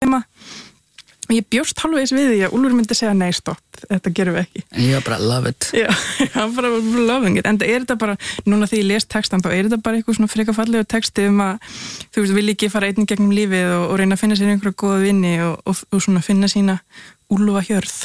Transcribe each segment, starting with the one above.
tíma og ég bjóst hálfvegis við því að Úlfur myndi segja nei, stopp, þetta gerum við ekki. Ég var bara love it. Já, hann bara loving it. En er þetta bara, núna því ég les textan, þá er þetta bara eitthvað svona frekar fallegur texti að þú veist, vil ekki fara einn gegnum lífið og reyna að finna sér einhverja góða vini og svona finna sína úlfahjörð.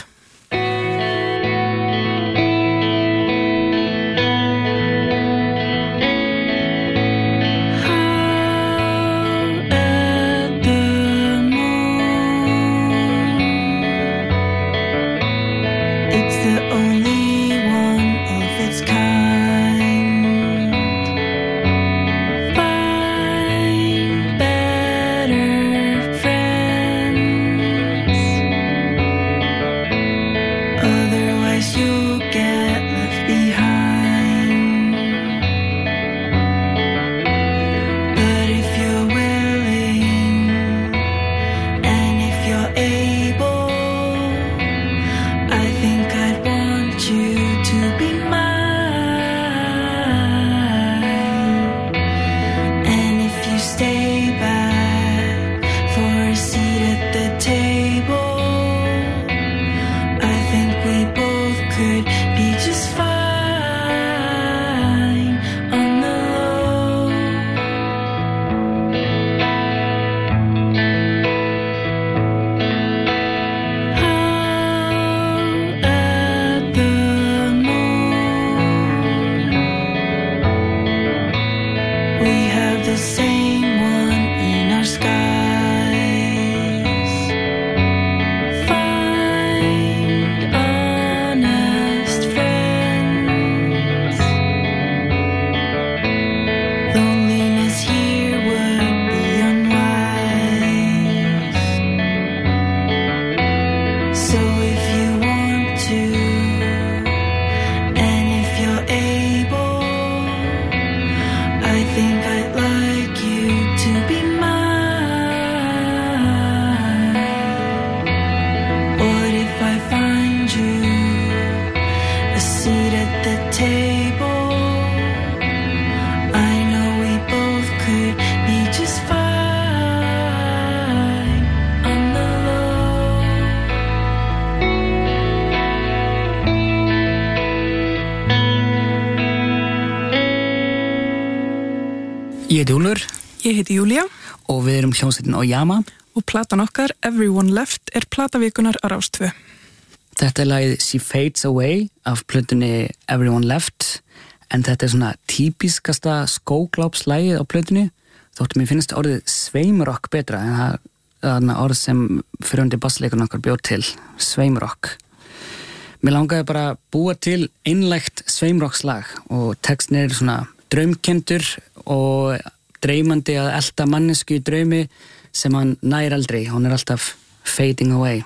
Ég heiti Úlfur. Ég heiti Júlía. Og við erum hljómsveitin Oyama. Og platan okkar, Everyone Left, er platavíkunar á Rás 2. Þetta er lagið She Fades Away af plötunni Everyone Left. En þetta er svona típiskasta skóglápslagið á plötunni. Þóttu mér finnst orðið sveimrock betra en það er orð sem fyrirhundi bassleikurinn okkar bjóð til. Sveimrock. Mér langaði bara að búa til einlægt sveimrockslag og textin er svona draumkenndur og dreymandi að elta mannesku í draumi sem hann nær aldrei, hún er alltaf fading away.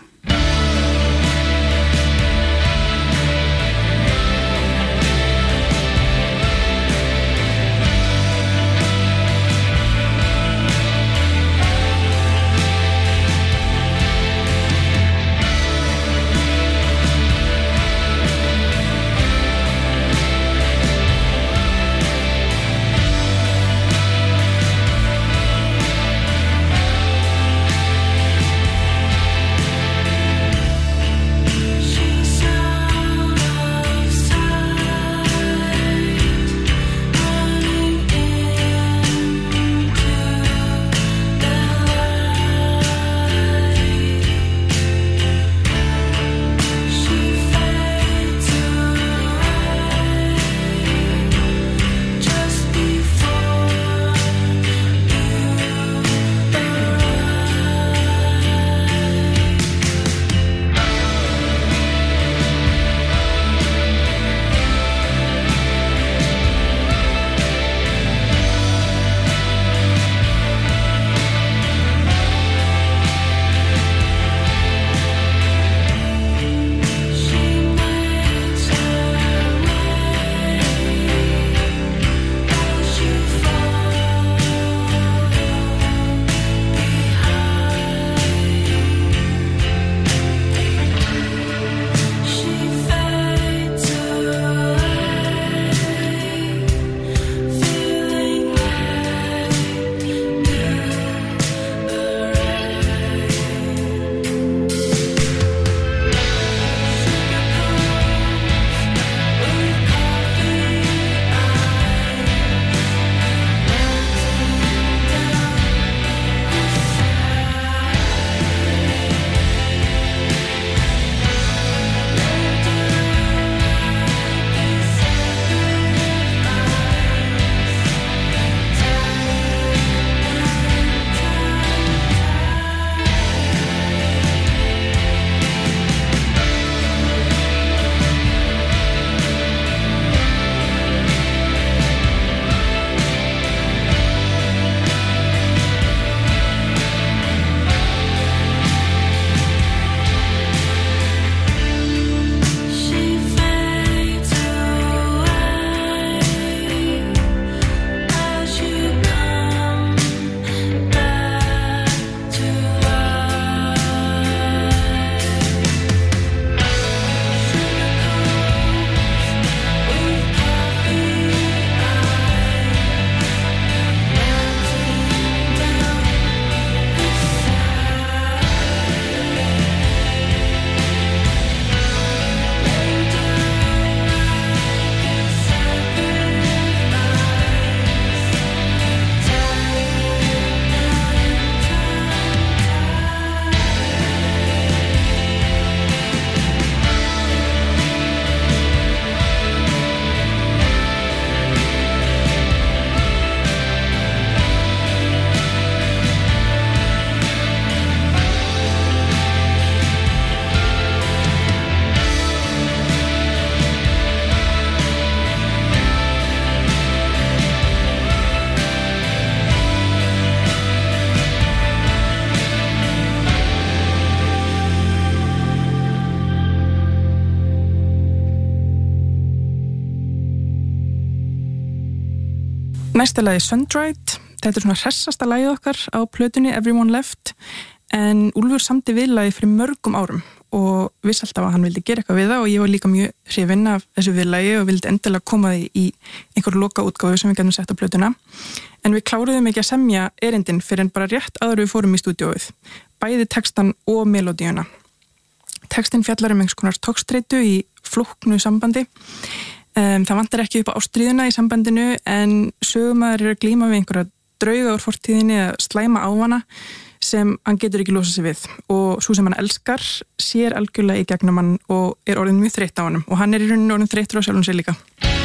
Næsta lagi Sun-Dried. Þetta svona hressasta lagið okkar á plötunni Everyone Left, en Úlfur samdi viðlagið fyrir mörgum árum og vissi alltaf að hann vildi gera eitthvað við það og ég var líka mjög hrifin af þessu viðlagi og vildi endilega koma því í einhver loka útgáfu sem við getum sett á plötuna. En við kláruðum ekki að semja erindin fyrir en bara rétt áður við fórum í stúdíóið, bæði textan og melódíuna. Textin fjallar einhvers konar togstreitu í flóknu sambandi. Það vantar ekki upp á ástríðuna í sambandinu en sögumaður að glíma við einhverja drauga úr fortíðinni að slæma ávana sem hann getur ekki losa sig við og svo sem hann elskar sér algjörlega í gegnum hann og er orðin mjög þreytt á honum og hann er í rauninni orðin þreyttur á sjálfum sér líka.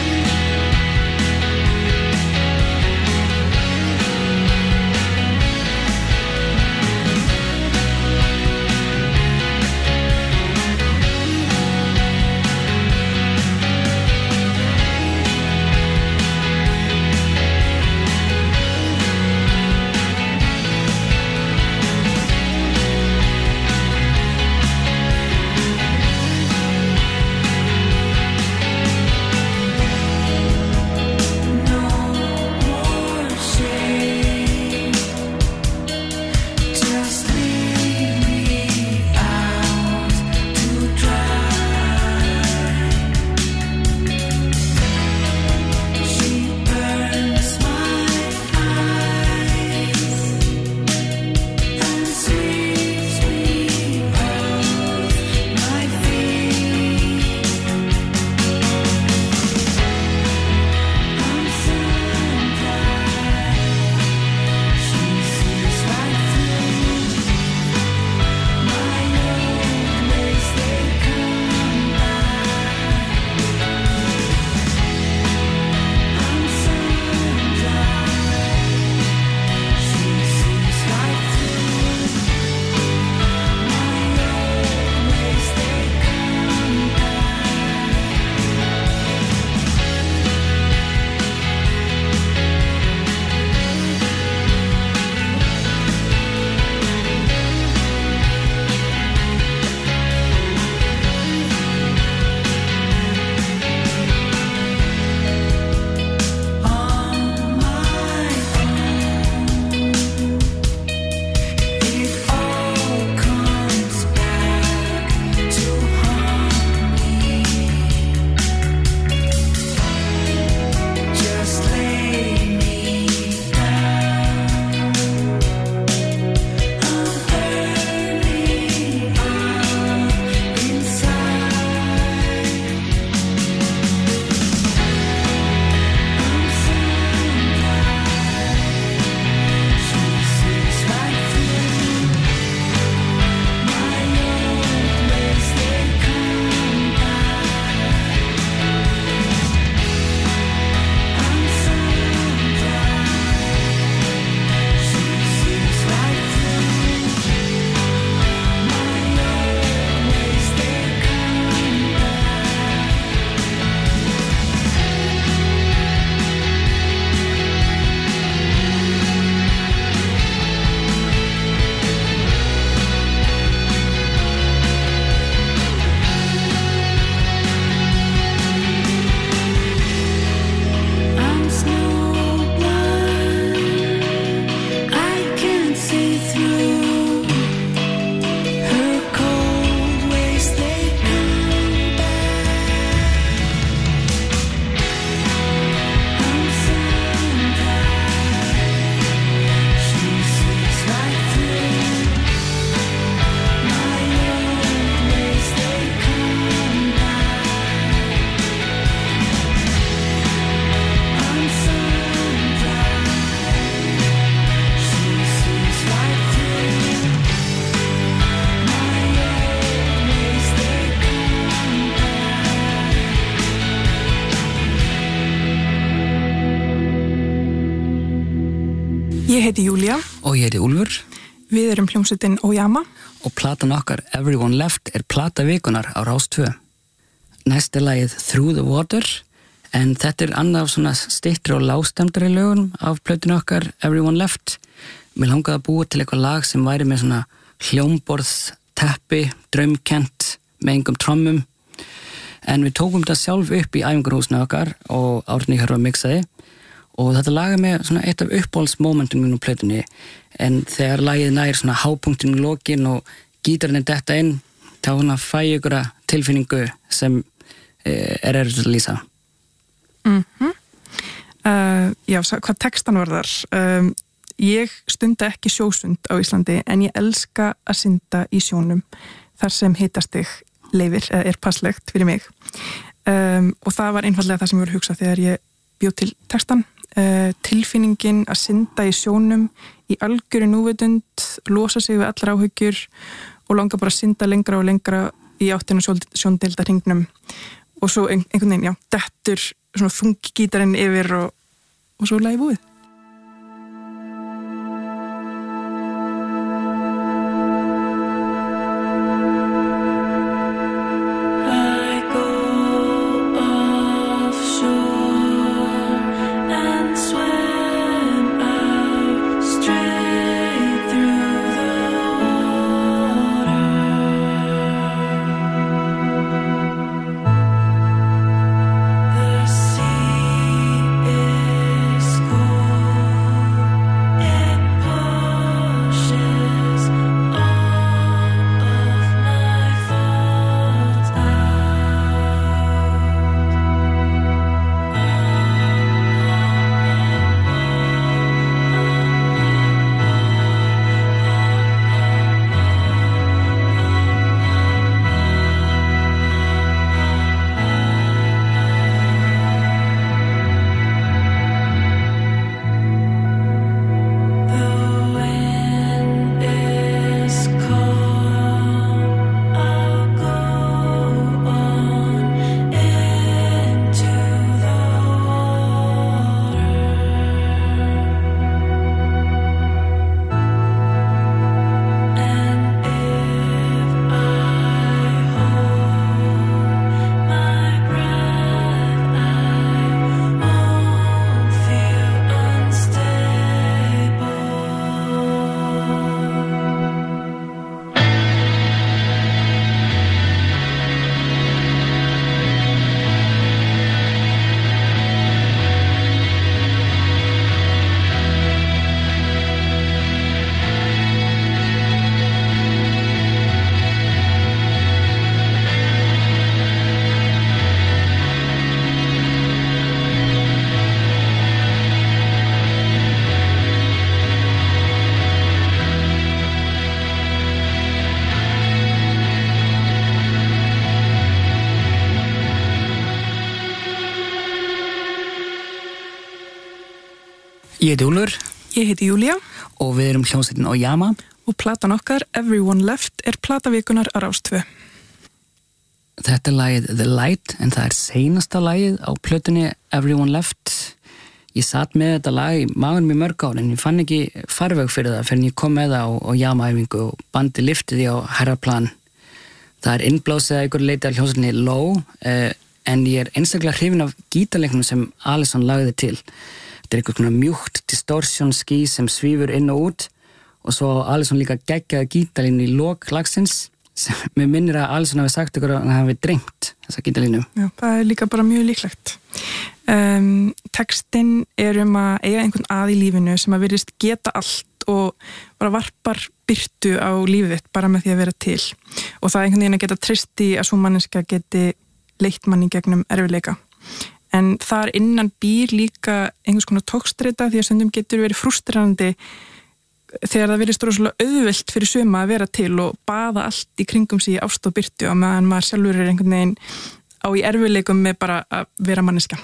Ég heiti Júlia. Og ég heiti Úlfur. Við erum hljómsveitin Oyama. Og platan okkar Everyone Left er plata vikunar á Rás 2. Næst er lagið Through the Water, en þetta er annað af svona styttri og lágstemdari lögum af plötinu okkar Everyone Left. Mér langaði að búa til eitthvað lag sem væri með svona hljómborðs, teppi, draumkennt, með engum trommum. En við tókum þetta sjálf upp í æfingarhúsinu okkar og Árni hér var mixaði og þetta lag með svona eitt af uppáhaldsmomentum mínu á plötunni, en þegar lagið nær svona hápunktinn í lokin og gítarinn detta inn, þá fæ ég ykkur tilfinningu sem erfitt að lýsa. Já, hvað textan varðar, ég stunda ekki sjósund á Íslandi en ég elska að synda í sjónum þar sem hitastig leyfir eða passlegt fyrir mig, og það var einfallega það sem ég voru að hugsa þegar ég bjó til textan. Tilfinningin að synda í sjónum í algjöru núvitund, losa sig við allar áhyggjur og langa bara að synda lengra og lengra í áttinu sjóndeildarhringnum, og svo einhvern veginn, dettur svona þungi gítarinn yfir og svo lagið búið. Ég heiti Úlfur. Ég heiti Júlía. Og við erum hljómsveitin Oyama. Og platan okkar, Everyone Left, platavíkunar á Rás 2. Þetta er lagið The Light, en það er seinasta lagið á plötunni Everyone Left. Ég satt með þetta lag í maganum í mörg ár, en ég fann ekki farveg fyrir það fyrir en ég kom með það á Oyama-æfingu og bandi lyfti því á hærra plan. Það er innblásið að ykkur leiti að hljómsveitinni Low, en ég er einstaklega hrifin af gítarleiknum sem Alison lagði til. Þetta er eitthvað mjúkt distortion ský sem svífur inn og út, og svo Alison líka geggjaði gítarlínu í lok lagsins sem mér minnir að Alison hafi sagt ykkur að hann hafi drengt þessa gítarlínu. Já, það er líka bara mjög líklegt. Textinn er að eiga einhvern að í lífinu sem að virðist geta allt og bara varpar birtu á lífið þitt bara með því að vera til, og það er einhvern veginn að geta treyst í að svo manneskja geti leitt manni gegnum erfiðleika. En þar innan býr líka einhvers konar togstreita því að stundum getur verið frústrerandi þegar það virðist rosalega auðvelt fyrir suma að vera til og baða allt í kringum sig í ást og birtu og meðan maður sjálfur er einhvern veginn á í erfiðleikum með bara að vera manneskja.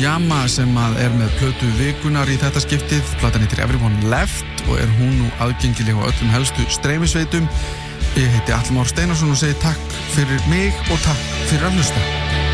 Aoyama sem með plötu vikunar í þetta skiptið. Platan heitir Everyone Left og hún nú aðgengileg á öllum helstu streymisveitum. Ég heiti Atli Már Steinarsson og segi takk fyrir mig og takk fyrir að hlusta.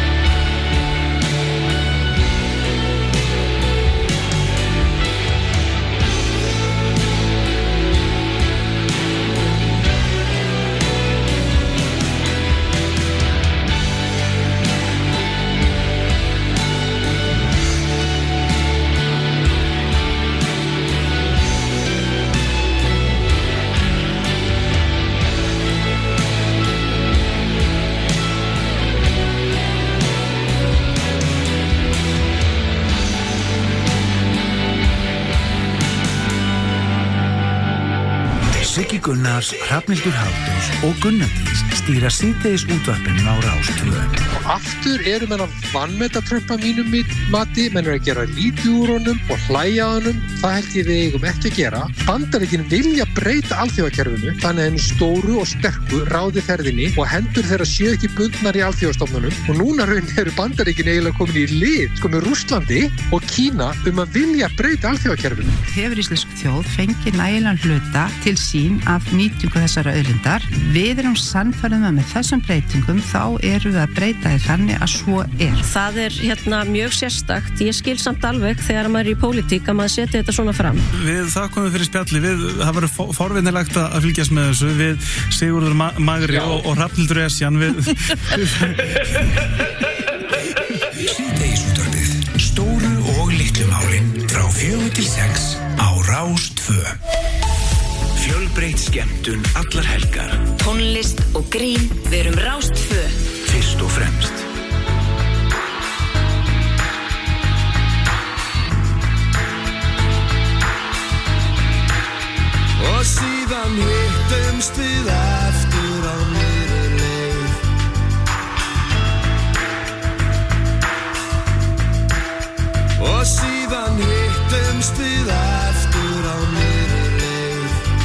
Siggi Gunnars, Hrafnhildur Halldórs og Gunnadís stýra síðdegis útvarpinu á Rás 2. Og aftur menn að vanmeta Trump að mínum mati, menn að gera lítið úr honum og hlæja honum. Það held ég við eigum ekki að gera. Bandaríkin vilja breyta alþjóðakerfinu, þannig að stóru og sterku ráði ferðinni og hendur þeirra séu ekki bundnar í alþjóðastofnunum. Og núna eru Bandaríkin eiginlega komin í lið, með Rússlandi og Kína að vilja breyta alþjóðakerfinu. Hefur íslensk þjóð fengið nægilegan hluta til sín af nýtingu þessara auðlindar. Við erum sannfærðum að með þessum breytingum þá erum við að breyta því þannig að svo er. Það mjög sérstakt. Ég skil samt alveg þegar maður er í pólitík að maður setja þetta svona fram. Við þakkum fyrir spjalli. Það verður forvinnilegt að fylgjast með þessu. Við Sigurður Magri og Hrafnhildur Esjan. Síðdegisútvarpið. Stóru og litlu málin frá 4 til 6 á Rás 2. Fjölbreytt skemmtun allar helgar. Tónlist og grín, við erum Rás 2. Fyrst og fremst. Og síðan hittumst við aftur á nýrri leið. Og síðan hittumst við aftur á nýrri leið.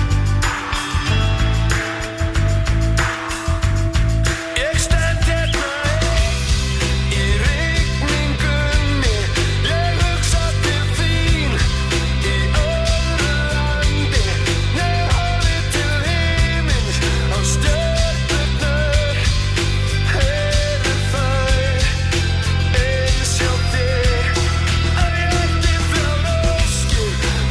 Ég stend hérna í rigningunni. Ég hugsa til þín í öðru landi. Ég horfi til himins á stjörnurnar. Heyri þær eins hjá þér. Að ég ætti þrjár óskir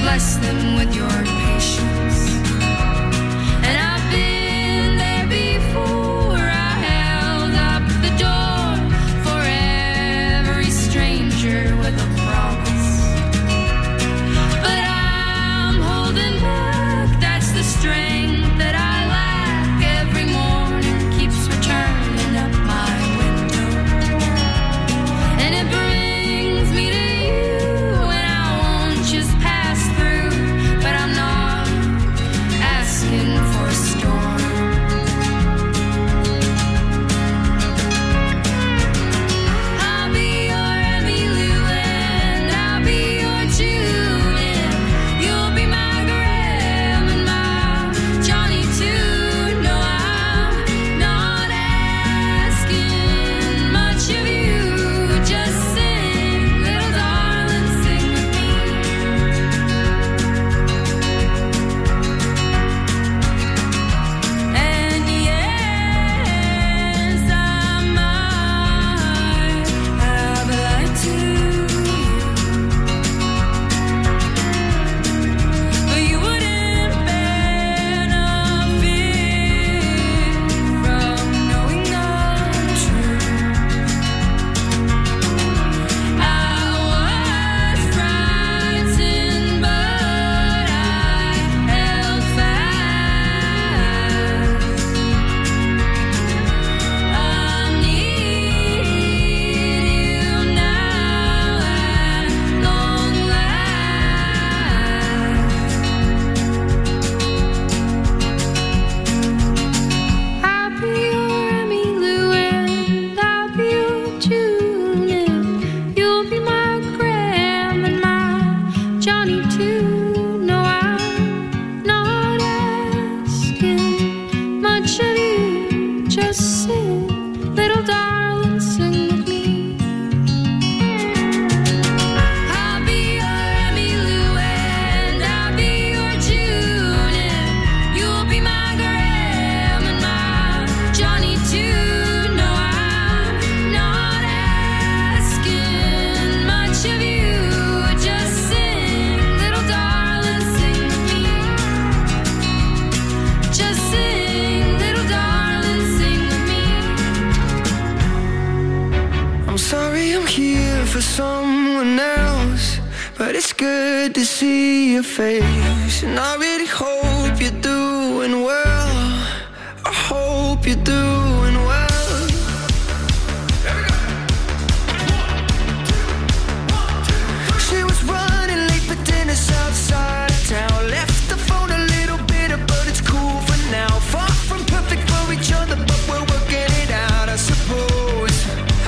bless them with your patience. And I've been there before. I held up the door for every stranger with a promise. But I'm holding back, that's the strength that I lack. Every morning keeps returning up my window, and it brings me to you, and I won't just pass through, but I'm not asking for a storm. I'll be your Emmylou and I'll be your June, and you'll be my Graham and my Johnny too. No, I'm not asking much of you. Just sing, little darling, sing with me. And yes, I might have lied to you, but you wouldn't benefit from knowing the truth. I was frightened, but I held fast. I need you now at long last. I'll be your Emmylou and I'll be your June, and you'll be my Graham and my Johnny too. No, I'm not asking much of you. Just sing, little darling, sing with me. I'll be your Emmylou and I'll be your June, and you'll be my Graham and my Johnny too. No, I'm not asking much of you. Just sing, little darling, sing with me. Just sing, little darling, sing with me. I'm sorry I'm here for someone else, but it's good to see your face. And I really hope you're doing well. I hope you're doing well. She was running late for dinner outside of town. Left the phone a little bitter, but it's cool for now. Far from perfect for each other, but we're working it out, I suppose.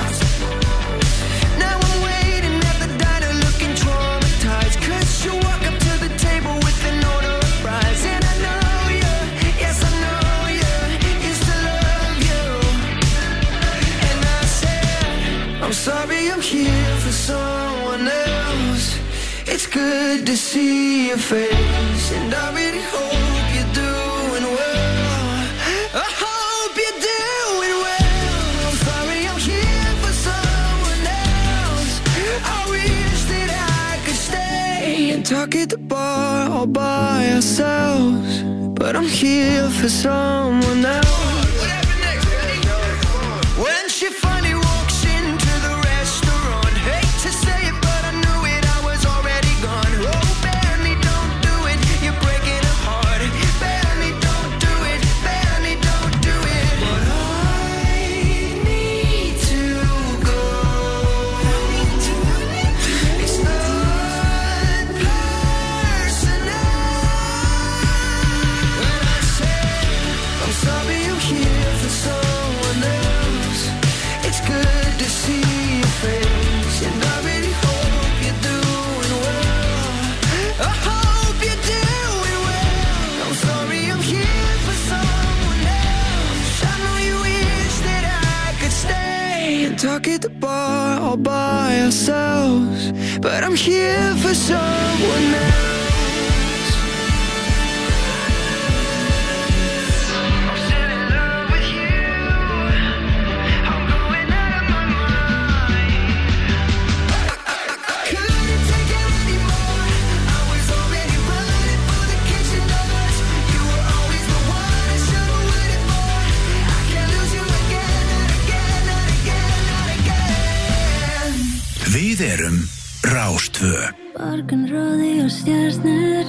Now I'm waiting at the diner looking traumatized, 'cause you walk up to the table with an order of fries. And I know you, yes I know you, used to love you. And I said, I'm sorry I'm here for someone else. It's good to see your face, and I really hope you're doing well. I hope you're doing well. I'm sorry I'm here for someone else. I wish that I could stay and talk at the bar all by ourselves, but I'm here for someone else. When she finally walks into the restaurant, hate to say it, but I knew it, I was already gone. Oh, Benny, don't do it, you're breaking her heart. Benny, don't do it, Benny, don't do it. But I need to go. It's not personal. When I said, I'm sorry I'm here for someone else. It's good to see your face, and I really hope you're doing well. I hope you're doing well. I'm sorry I'm here for someone else. I know you wish that I could stay and talk at the bar all by ourselves, but I'm here for someone else. I'm still in love with you. I'm going out of my mind. I couldn't take it anymore. I was already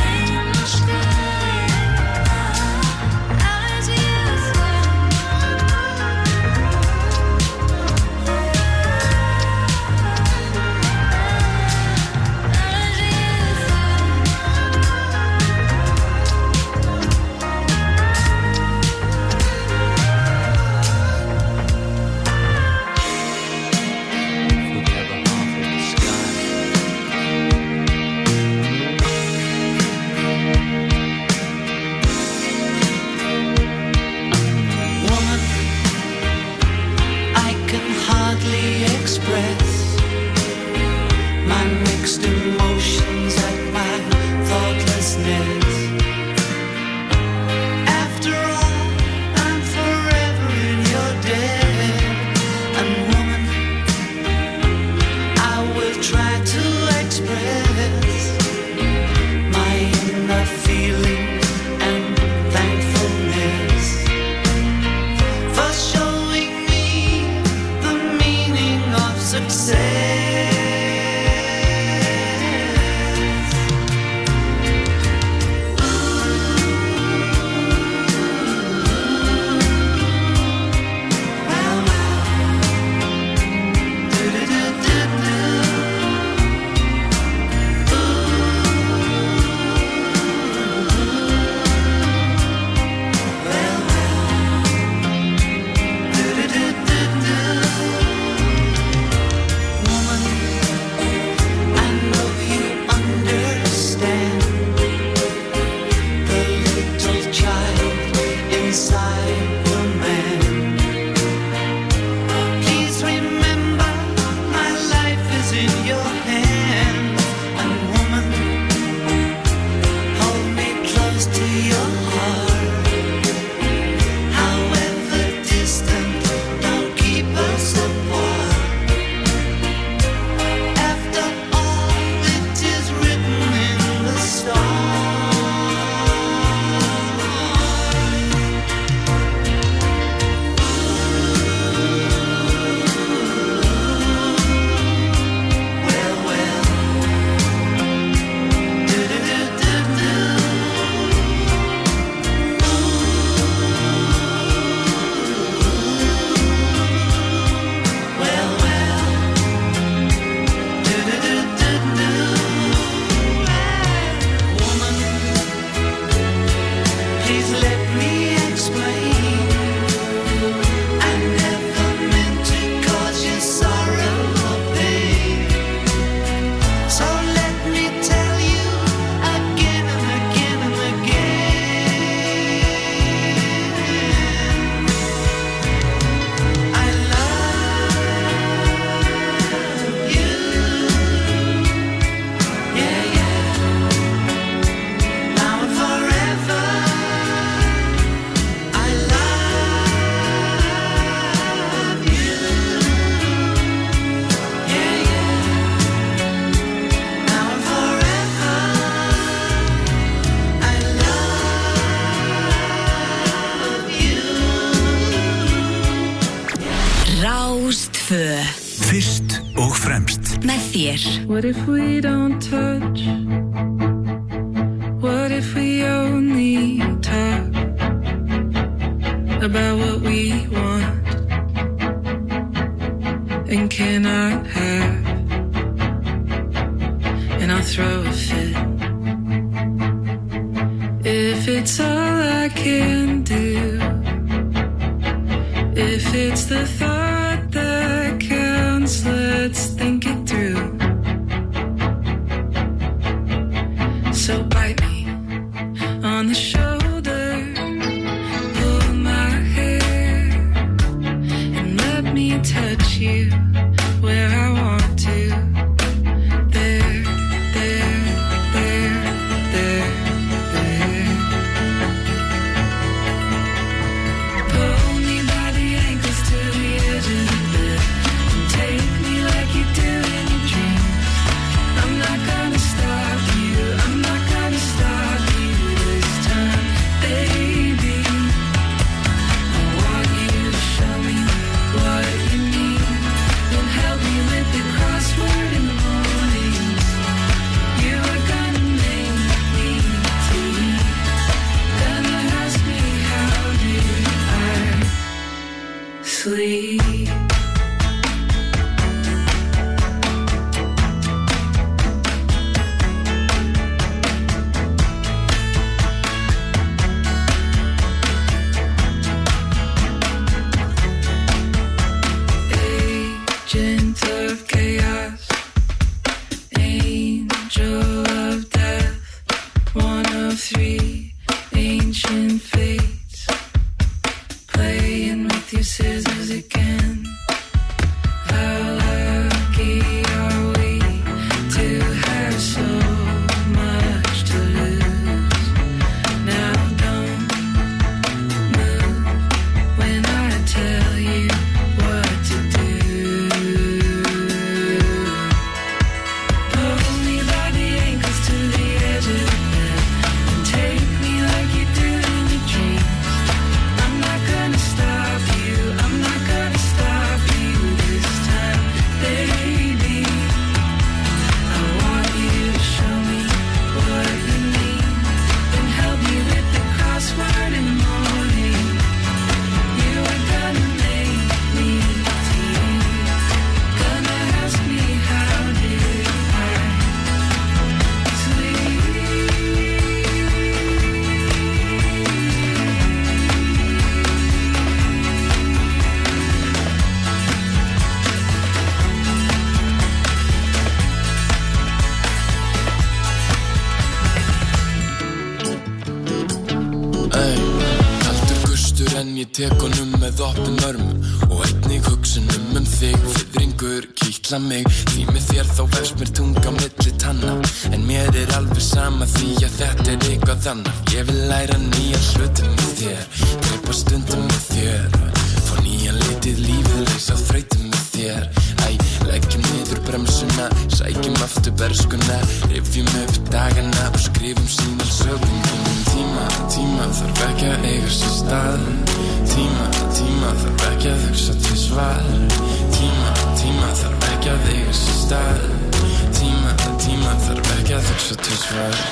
Success. Rástvö. Fyrst og fremst. Með þér. What if we don't touch? What if we only talk about what we want and cannot have? And I'll throw a fit if it's all I can do. If it's the thought that counts, let's think it through. So bite me on the shoulder, pull my hair, and let me touch you where I want to. There, there, there, there, there. Pull me by the ankles to the edge of the bed and take me like you do in your dreams. I'm not gonna stop you, I'm not gonna stop you this time, baby. I want you to show me what you mean, then help me with the crossword in the mornings. You are gonna make me tea, gonna ask me how did I sleep. Agent of chaos, angel of death, one of three ancient fates, playing with your scissors again. How lucky are we to have so much to lose? Now don't move when I tell you what to do. Pull me by the ankles to the edge of the bed and take me like you do in your dreams. I'm not gonna stop you, I'm not gonna stop you this time, baby. I want you to show me what you mean, then help me with the crossword in the morning. You are gonna make me tea, gonna ask me how did I sleep. Kaldur gustur en ég tek honum með opnum örmum og einnig hugsunum þig, fiðringur kitla mig, því með þér þá vefst mér tunga á milli tanna, en mér alveg sama því að þetta eitthvað annað. Ég vil læra nýjar hluti með þér, greipa stundum með þér, fá nýjan litið lífið leysa þrautum með þér. Leggjum niður bremsuna, sækjum aftur berskuna, rifjum upp dagana og skrifum sínar sögum. Tíma þarf ekki að eiga sér stað, tíma þarf ekki að hugsa tvisvar, tíma þarf ekki að eiga sér stað, tíma þarf ekki að hugsa tvisvar.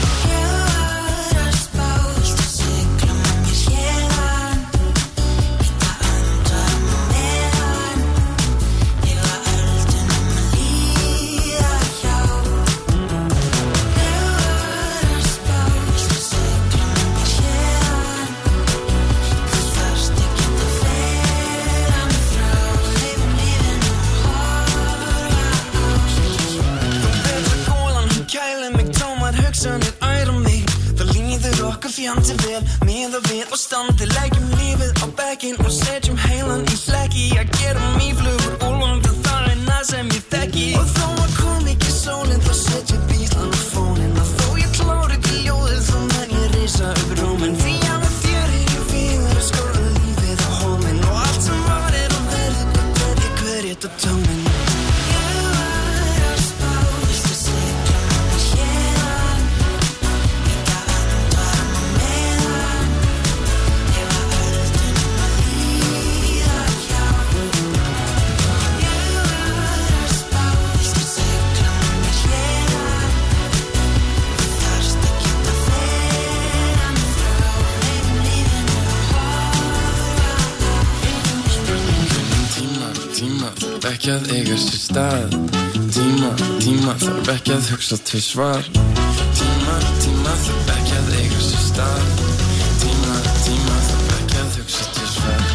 Fjandi vel, miða við og standi, leggjum lífið á bekkinn og setjum heilan í hlekki, að gerum í flugur úlfandi það eina sem ég þekki. Og þó að kom ekki sólinn, þá setja bílan á fóninn, og þó ég klári ekki ljóðið, þá menn ég risa upp róminn, því að með þér ég við að skóla lífið á hólminn, og allt sem var og verið, hver ég tóminn. þarf ekki að eiga sér stað. Tíma þarf ekki að hugsa tvisvar. Tíma þarf ekki að eiga sér stað. Tíma þarf ekki að hugsa tvisvar.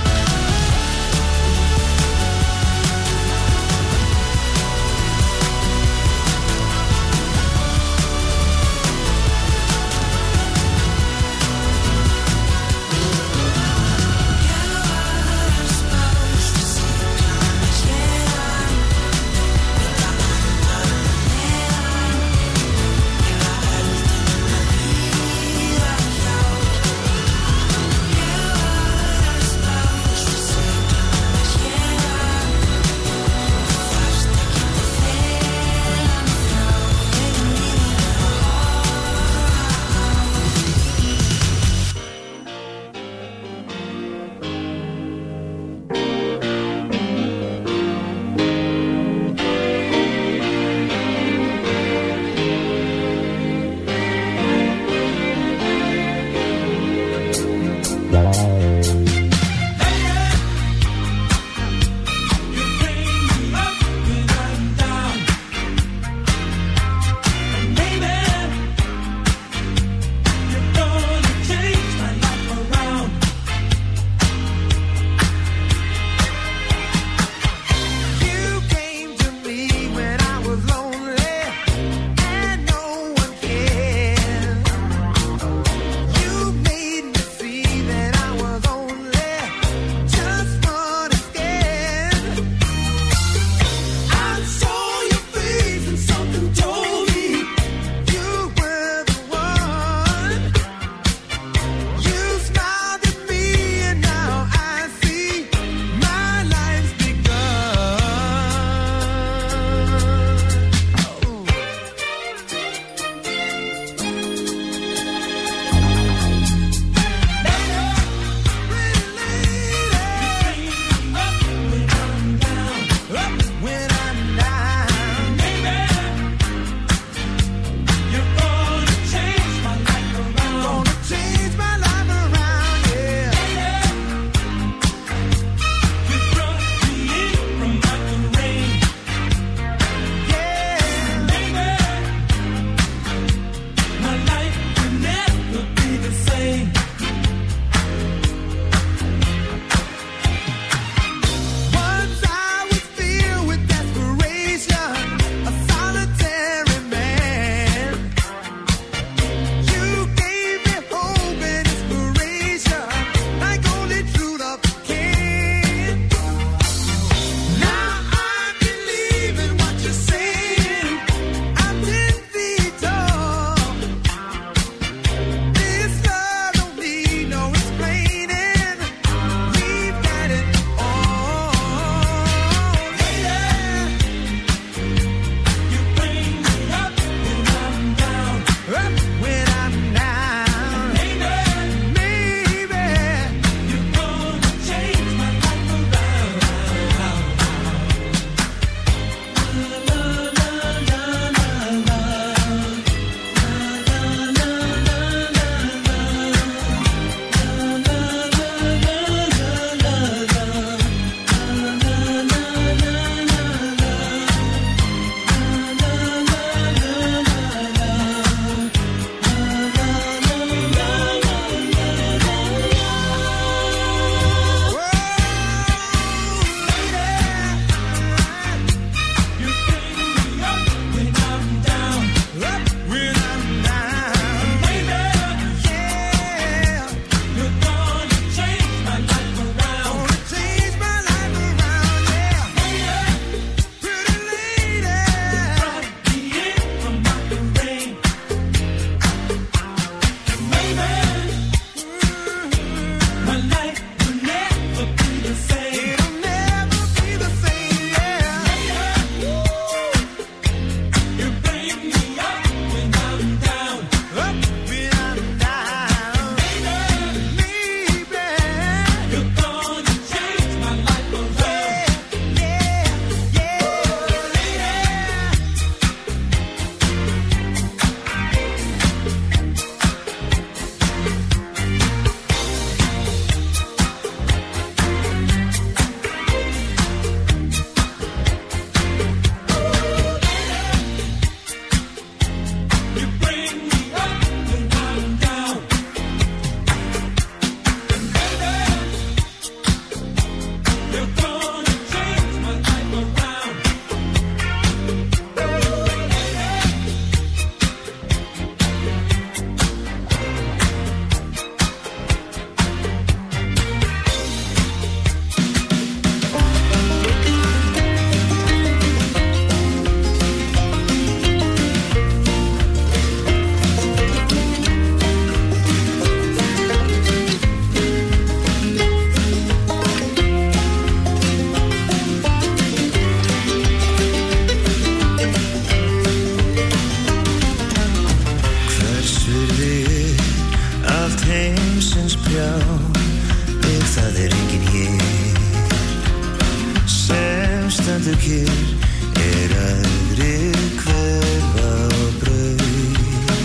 stendur kyrr öðru hverfa á braut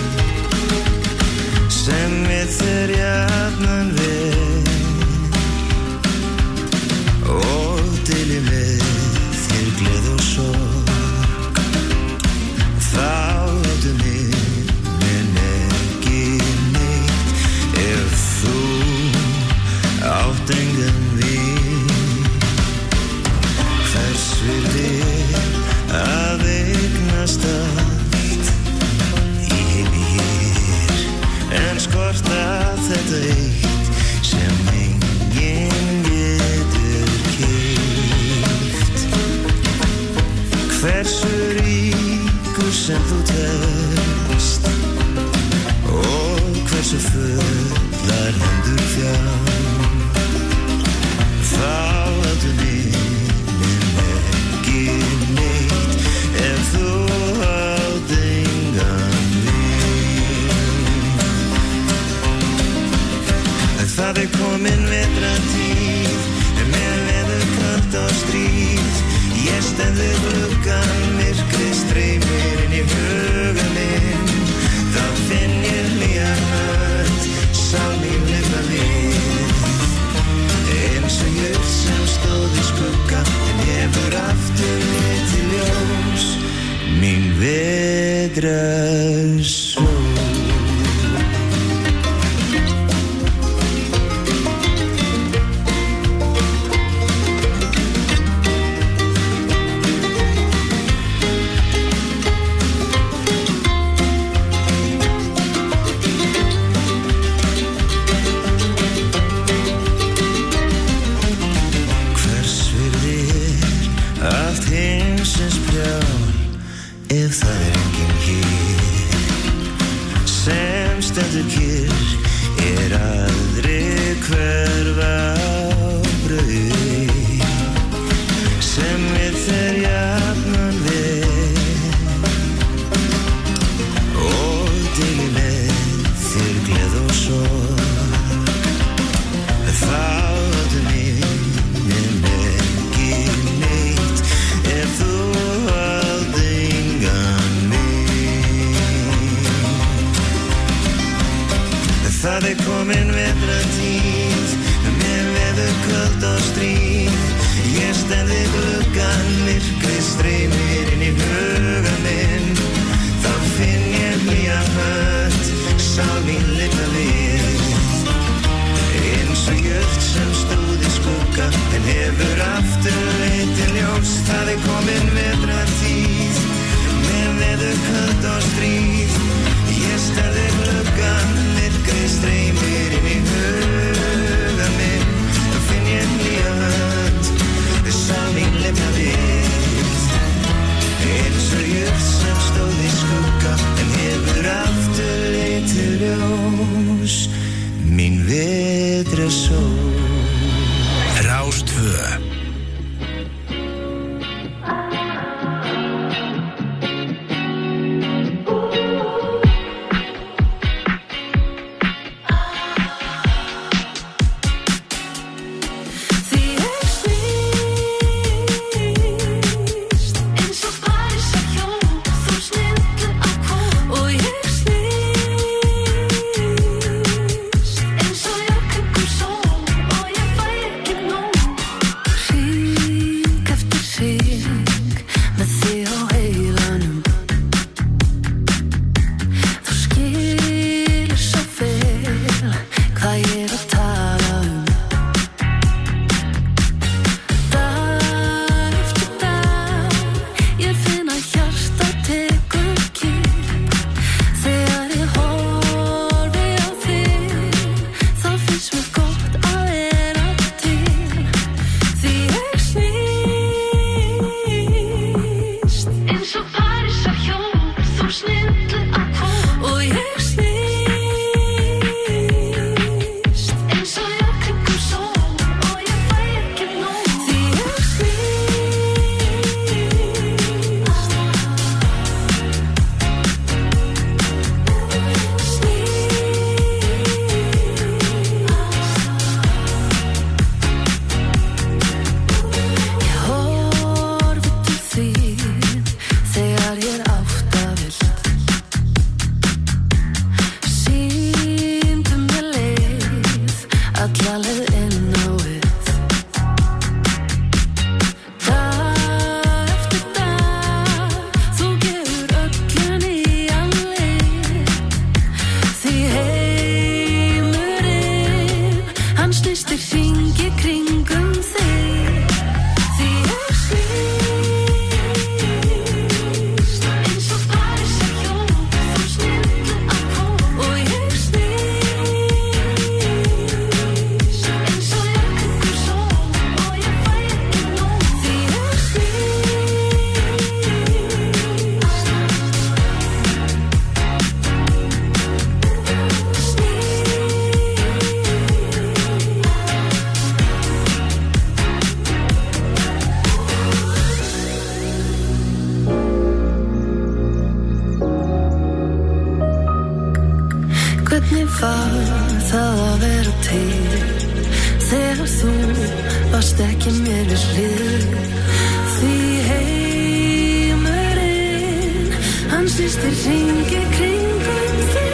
sem við þér jafnan við og deili með þér gleð og sorg þá áttu minnin ekki neitt ef þú átt engan vin hvers virði að eignast allt í heimi hér en skorta þetta eitt sem enginn getur keypt hversu ríkur sem þú telst og hversu fullar hendur fjár þá áttu minnin ekki neitt ef þú átt engan vin það komin vetratíð með veður kalt og stríð ég stend við gluggann myrkrið streymir inn í huga minn þá finn ég hlýja hönd sál mín lifa við eins og jörð sem stóð í skugga en hefur aftur litið ljós mín vetrarsól ef það enginn hér sem stendur kyrr aðri hverfa á braut sem við þér jafnan við og deili með þér gleð og sorg þá áttu minnin ekki neitt ef þú það komin vetratíð með veður kalt og stríð ég stend við gluggann myrkrið streymir inn í huga minn þá finn ég hlýja hönd sál mín lifa við eins og jörð sem stóð í skugga en hefur aftur litið ljós það komin vetratíð með veður kalt og stríð ég stend við gluggann myrkrið streymir inn í huga minn þá finn ég hlýja hönd sál mín lifa við eins og jörð sem stóð í skugga en hefur aftur litið ljós mín vetrarsól Rás 2 Oh var það að vera til þegar þú varst ekki mér við hlið? Því heimurinn, hann sýstir hringi kringum þig.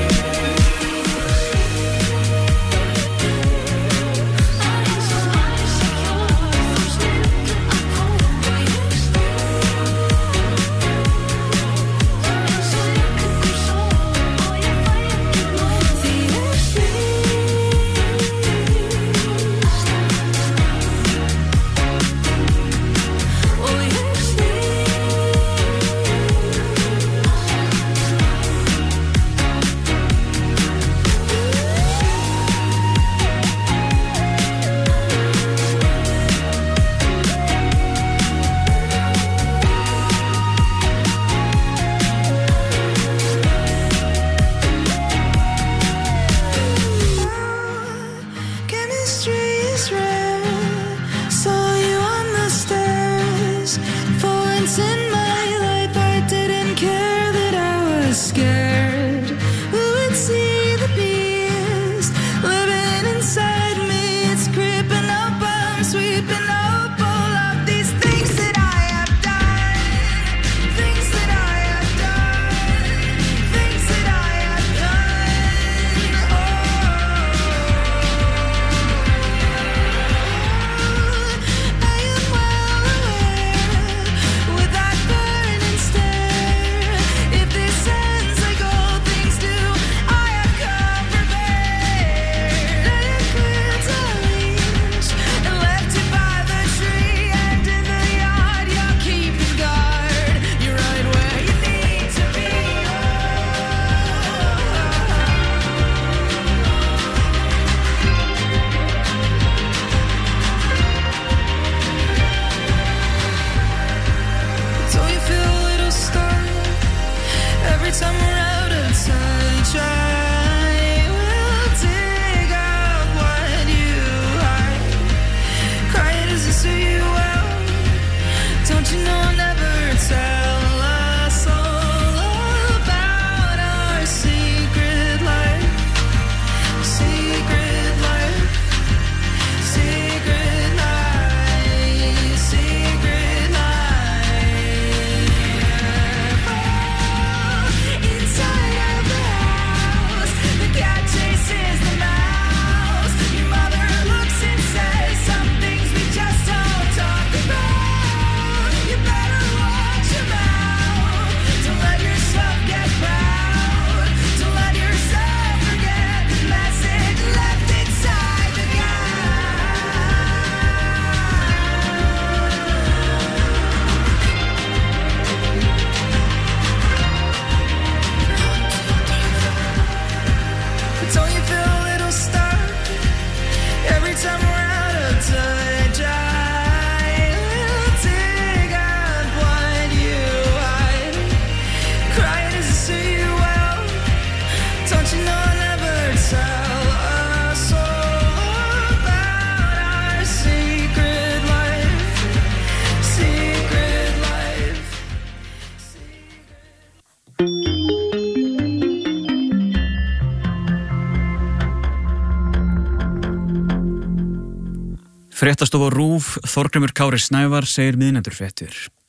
Fréttastofa RÚV, Þorgrímur Kári Snævar segir miðnæturfréttir.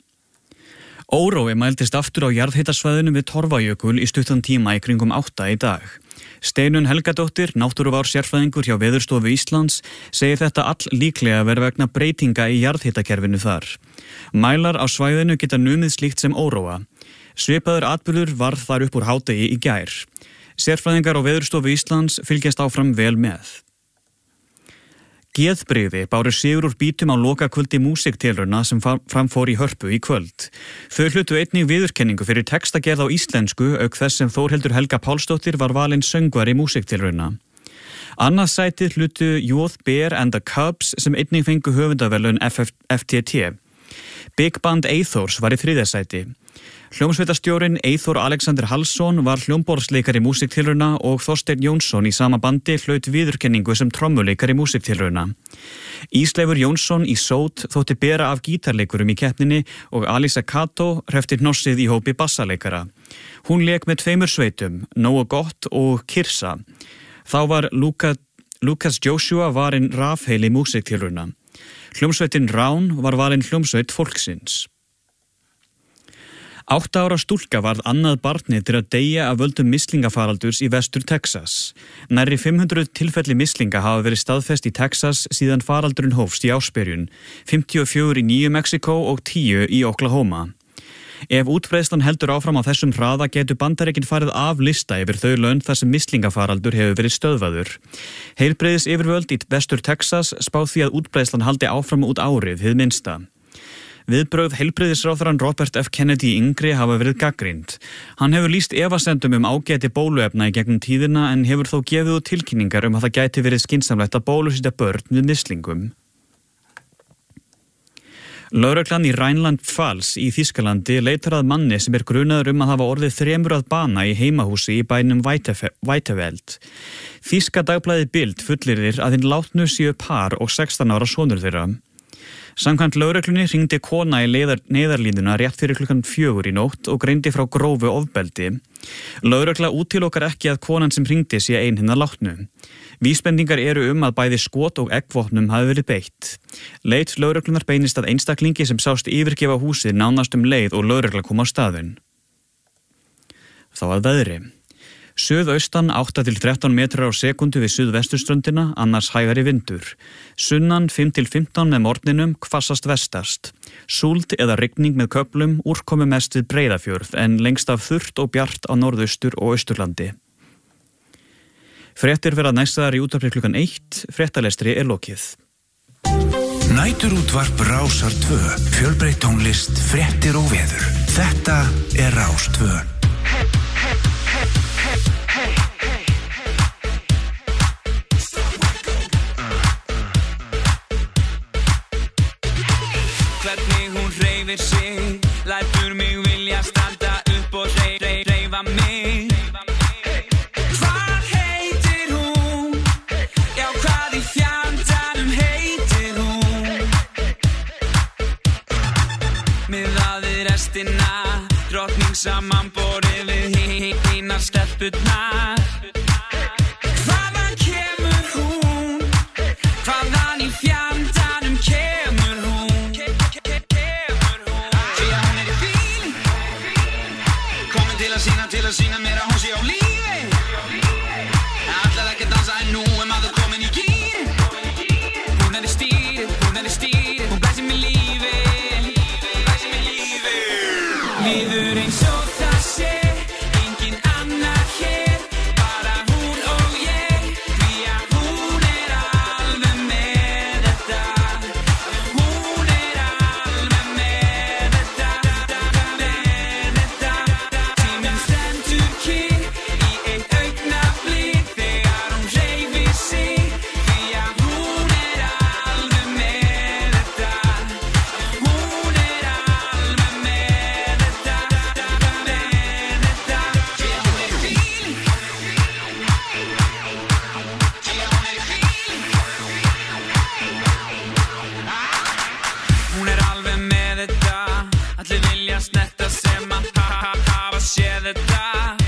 Órói mældist aftur á jarðhitasvæðinu við Torfajökul í stuttan tíma í kringum 8 í dag. Steinunn Helgadóttir, náttúruvár sérfræðingur hjá Veðurstofu Íslands, segir þetta all líklega vera vegna breytinga í jarðhitakerfinu þar. Mælar á svæðinu geta numið slíkt sem óróa. Svipaður atburður varð þar upp úr hádegi í gær. Sérfræðingar á Veðurstofu Íslands fylgjast áfram vel með. Geðbrigði báru sigur úr bítum á lokakvöldi músiktilrauna sem framfór í Hörpu í kvöld. Þau hlutu einnig viðurkenningu fyrir textagerð á íslensku auk þess sem Þórhildur Helga Pálsdóttir var valin söngvari músiktilrauna. Annað sætið hlutu Youth Bear and the Cubs sem einnig fengu höfundaverðlaun FTT. Big Band Eyþórs var í 3. sæti. Hljómsveitarstjórinn Eyþór Alexander Hallsson var hljómborðsleikari músiktilrauna og Þorsteinn Jónsson í sama bandi hlaut viðurkenningu sem trommuleikari músiktilrauna. Ísleifur Jónsson í sót þótti bera af gítarleikurum í keppninni og Alisa Kato hrefti hnossið í hópi bassaleikara. Hún lék með 2 sveitum, Nóa gott og Kirsa. Þá var Lucas Joshua varinn rafheili músiktilrauna. Hljómsveitin Rán var valinn hljómsveit fólksins. 8 ára stúlka varð annað barnið til að deyja af völdum mislingafaraldurs í vestur Texas. Nærri 500 tilfelli mislinga hafa verið staðfest í Texas síðan faraldurinn hófst í ársbyrjun, 54 í Nýju Mexíkó og 10 í Oklahoma. Ef útbreiðslan heldur áfram á þessum hraða getur Bandaríkin farið af lista yfir þau lönd þar sem mislingafaraldur hefur verið stöðvaður. Heilbrigðis yfirvöld í vestur Texas spá því að útbreiðslan haldi áfram út árið hið minnsta. Viðbrögð heilbrigðisráðherrann Robert F. Kennedy yngri hafa verið gagnrýnd. Hann hefur lýst efasemdum bóluefna í gegnum tíðina en hefur þó gefið út tilkynningar að það gæti verið skynsamlegt að bólusetja börn við mislingum. Lögreglan í Rheinland-Pfalz í Þýskalandi leitar að manni sem grunaður að hafa orðið 3 að bana í heimahúsi í bænum Weiteveld. Þýska dagblaðið Bild fullyrðir að hinn látnu séu par og 16 ára sonur þeirra. Samkvæmt lögreglunni hringdi kona í neyðarlínuna rétt fyrir klukkan 4 í nótt og greindi frá grófu ofbeldi. Lögregla útilokar ekki að konan sem hringdi sé ein hinna látnu. Vísbendingar eru að bæði skot og eggvopnum hafi verið beitt. Leit lögreglunar beinist að einstaklingi sem sást yfirgefa húsið nánast leið og lögregla kom á staðinn. Þá að veðri. Suðaustan 8-13 metrar á sekundu við suðvesturströndina, annars hægari vindur. Sunnan 5-15 með morgninum, hvassast vestast. Súld eða rigning með köflum, úrkomi mest við Breiðafjörð en lengst af þurrt og bjart á norðaustur og austurlandi. Fréttir verða næstaðar í útvarpi klukkan 1, fréttalestri lokið. Næturútvarp Rásar 2, fjölbreytt tónlist, fréttir og veður. Þetta Rás 2. Hvernig hún hreyfir sig, lætur mig vilja standa upp og hreyfa mig. Hvað heitir hún? Já, hvað í fjandanum heitir hún? Miðað við restina, drottning samanborið við hinar stelpurnar. Hvaðan kemur hún? Hvaðan í fjandanum kemur hún? Til að sína mér að hún sé á lífi. Ætlar ekki að dansa en nú maður komin í gír. Hún í stýri, hún blæsir mér lífi. Líður eins og það sé engin annar hér, bara hún og ég, því að hún alveg með þetta. Hún alveg með þetta, með þetta. Tíminn stendur kyrr í eitt augnablik þegar hún hreyfir sig, því að hún alveg með þetta. Hún alveg með þetta, með þetta. Því að hún í fíl, því að hún í fíl. Hún alveg með þetta, allir vilja snerta sem að hafa séð þetta.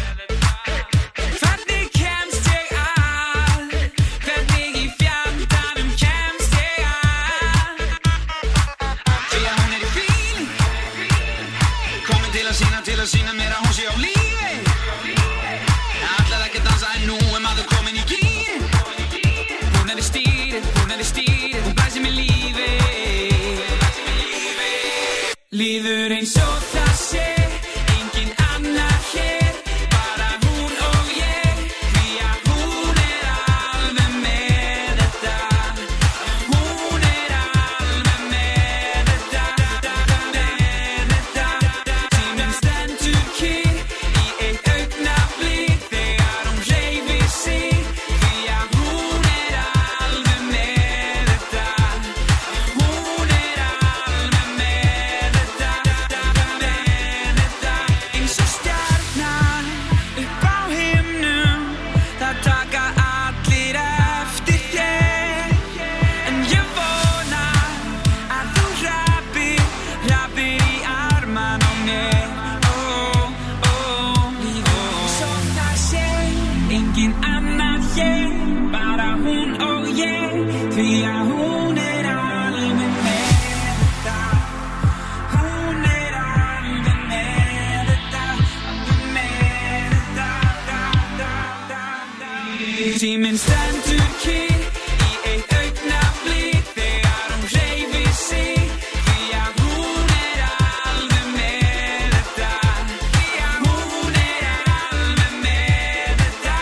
Hvernig kemst ég að? Hvernig í fjandanum kemst ég að? Því að hún í fíl, komin til að sína mér að hún sé á lífi. Ætlar ekki að dansa en nú maður komin í gír. Hún í stýri, hún blæsir mér lífi. Líður eins og það sé engin annar hér, bara hún og ég, því að hún alveg með þetta. Hún alveg með þetta, með þetta. Tíminn stendur kyrr í eitt augnablik þegar hún hreyfir sig, því að hún alveg með þetta. Hún alveg með þetta, með Tíminn stendur kyrr í eitt augnablik þegar hún hreyfir sig því að hún alveg með þetta því að hún alveg með þetta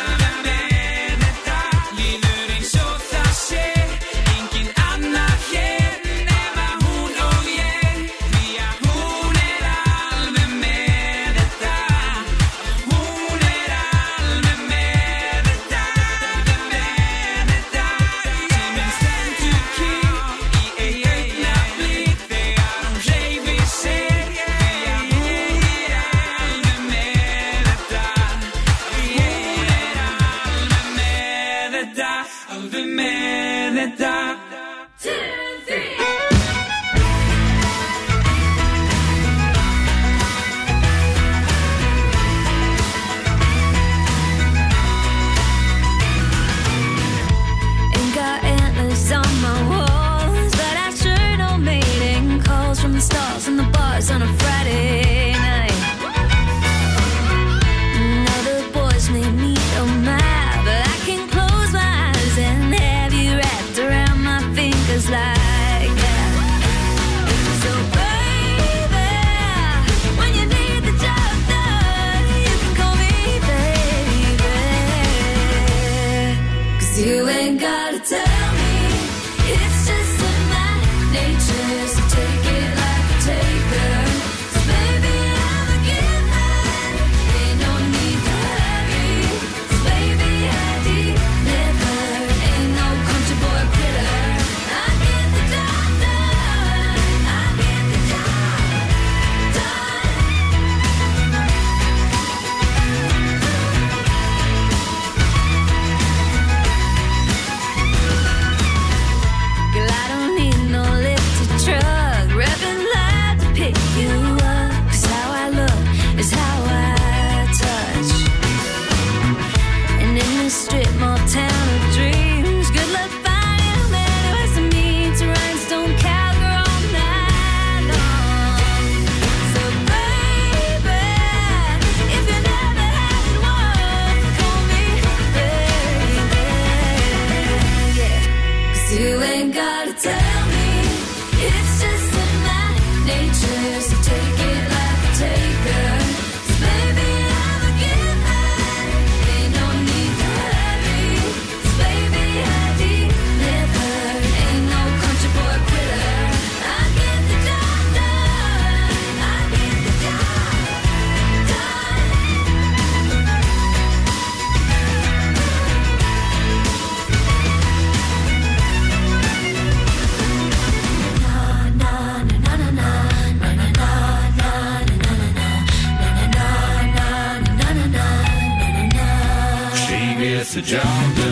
líður eins og það sé engin annar hér nema hún og ég því að hún alveg með þetta hún alveg með þetta tíminn stendur kyrr í eitt augnablik þegar hún hreyfir sig því að hún alveg með þetta hún alveg með þetta alveg með þetta 2, 3 Ain't got antlers on my walls, but I sure know mating calls from the stalls and the bars on a Friday night. Now the boys may need a map, but I can close my eyes and have you wrapped around my fingers like that. So baby, when you need the job done, you can call me baby. 'Cause you ain't gotta tell me, it's just in my nature, so take it like a taker. 'Cause baby, I'm a giver, ain't no need to hurry. 'Cause baby, I deliver, ain't no country boy quitter. I get the job done, I get the job done. Girl, I don't need no lifted truck, revving loud to pick you up. 'Cause how I look is how I touch. And in this strip mall town of dreams, good luck finding a man who has to meet to rhinestone cowgirl all night long. So baby, if you never had one, call me baby, yeah. 'Cause you ain't gotta tell me, it's just in my nature, so take it like a taker. 'Cause baby, I'm a giver, ain't no need to hurry. 'Cause baby, I deliver, ain't no country boy quitter. I get the job done, I get the job done. She gets the job done.